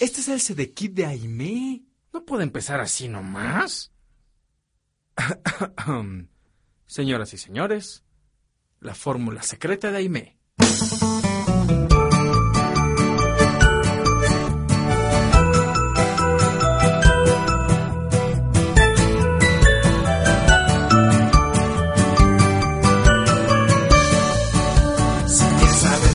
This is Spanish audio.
Este es el Sedekit de Aimé. ¿No puede empezar así nomás? Señoras y señores, la fórmula secreta de Aimé.